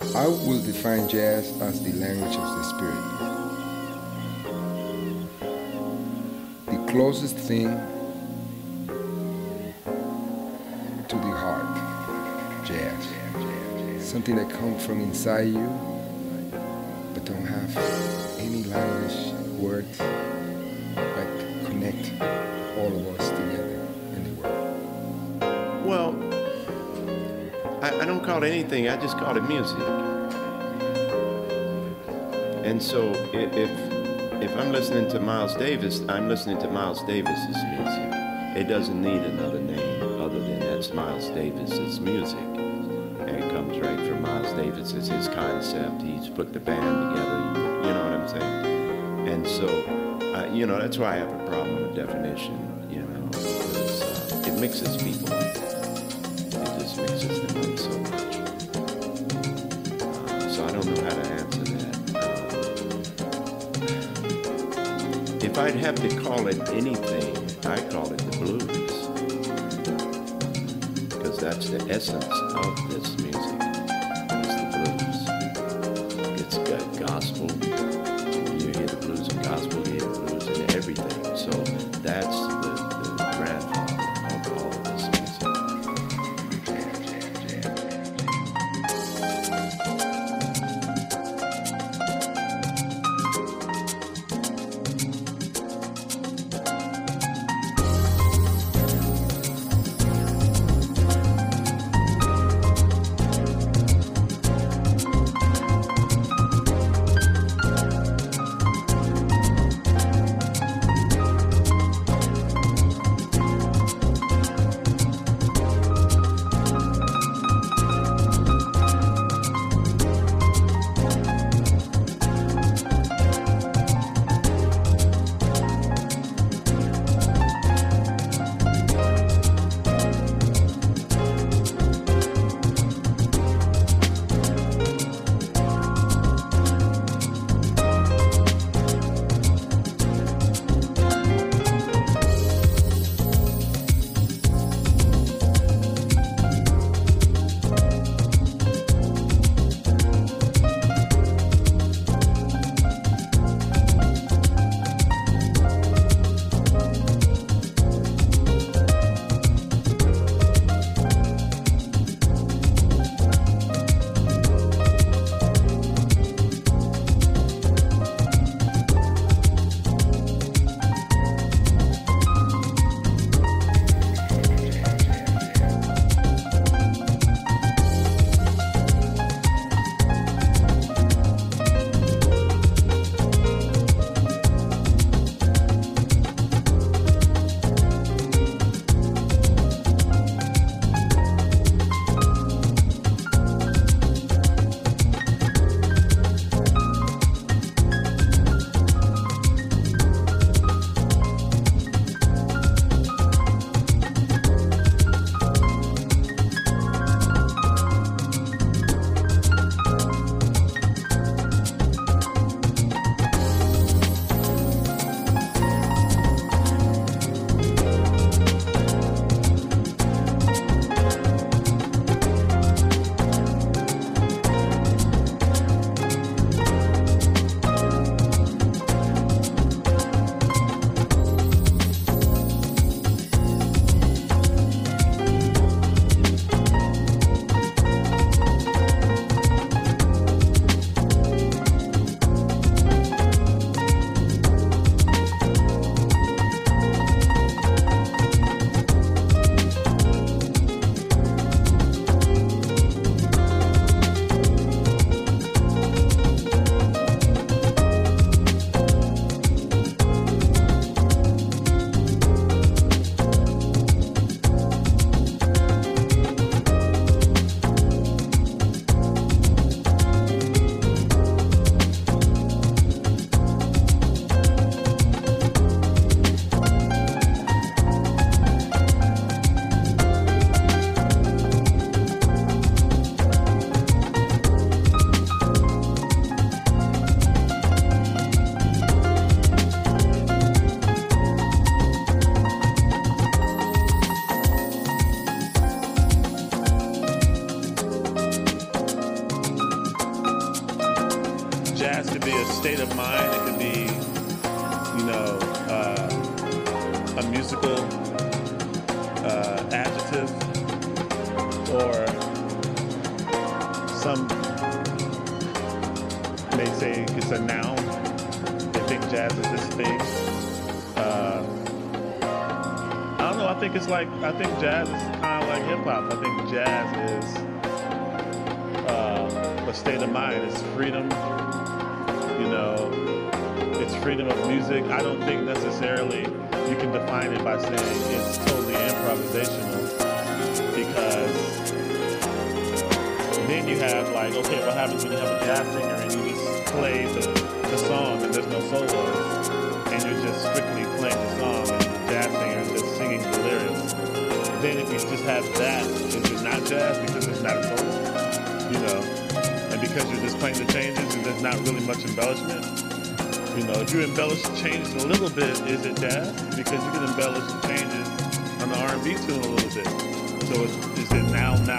I will define jazz as the language of the spirit, the closest thing to the heart. Jazz, something that comes from inside you, but don't have any language, words, but connect all of us together in the world. Well, I don't call it anything. I just call it music. And so if I'm listening to Miles Davis, I'm listening to Miles Davis's music. It doesn't need another name other than that's Miles Davis's music. And it comes right from Miles Davis. It's his concept. He's put the band together. You know what I'm saying? And so, that's why I have a problem with definition, because it mixes people up. It just mixes them up so much. So I don't know how to answer that. If I'd have to call it anything, I call it the blues. Because that's the essence of this music. It's the blues. It's got gospel. You hear the blues and gospel, you hear the blues and everything. So that's the grandfather of all of this music. jazz could be a state of mind. It could be, you know, a musical adjective, or some may say it's a noun. They think jazz is this thing. I don't know. I think jazz is kind of like hip hop. I think jazz is a state of mind. It's freedom. You know, it's freedom of music. I don't think necessarily you can define it by saying it's totally improvisational, because then you have like, okay, what happens when you have a jazz singer and you just play the song and there's no solos, and you're just strictly playing the song and the jazz singer is just singing the lyrics. Then if you just have that, is it not jazz because it's not a solo? You know, and because you're just playing the changes and there's not really much embellishment. You know, if you embellish the changes a little bit, is it jazz? Because you can embellish the changes on the R&B tune a little bit. So is it now